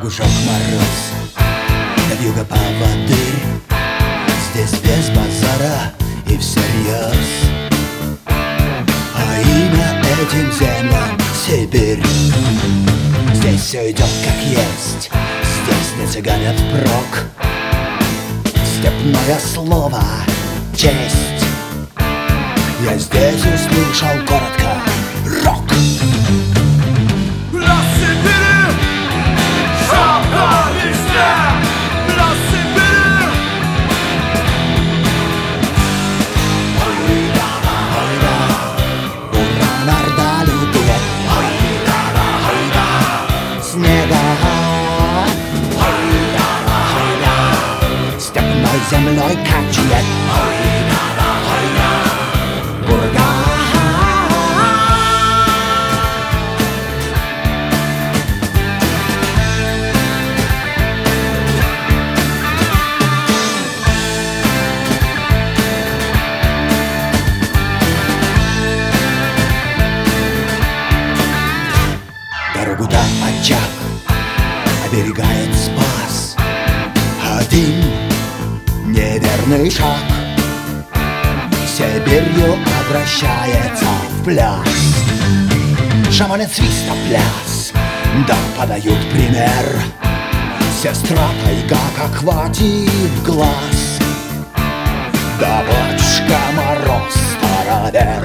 дружок Мороз, вьюга поводырь. Здесь без базара и всерьез, а имя этим землям Сибирь. Здесь все идет как есть, здесь не цыганят прок. Степное слово — честь. Я здесь услышал коротко рок. Для Сибири шапка весня, для Сибири. Ура, нарда лютует снега. Степной землей качует бурга. Дорогу до очаг оберегает Спас. Один неверный шаг Сибирью обращается в пляс. Шаманит свиста пляс, да подают пример. Сестра тайга как хватит глаз, да батюшка Мороз старовер.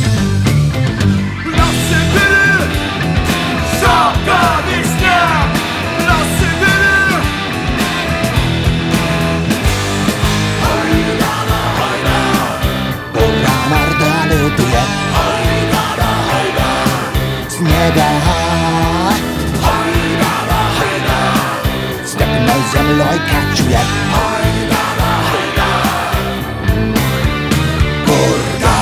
Для Сибири шапка весня, для Сибири. Ура, нарда лютует снега. Степной землей качует бурга.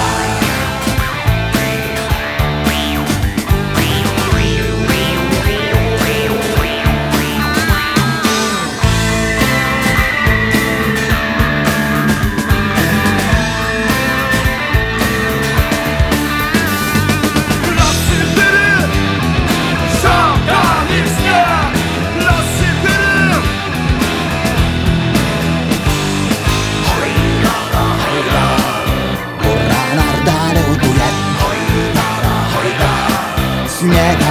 Для Сибири шапка весня, для Сибири. Ура, нарда лютует снега.